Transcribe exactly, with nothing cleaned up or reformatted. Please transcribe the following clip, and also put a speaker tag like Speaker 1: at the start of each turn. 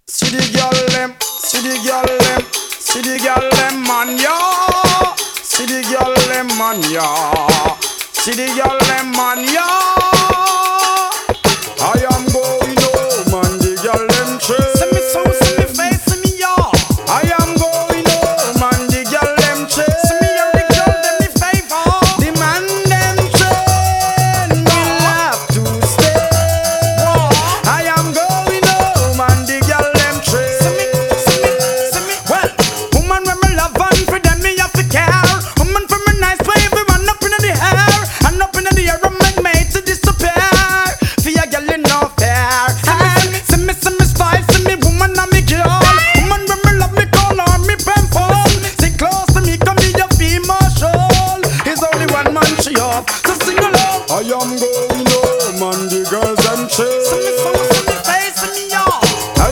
Speaker 1: See the girl them, see the girl them, see the girl them man ya. See the girl them man ya. See the girl them man ya. Aya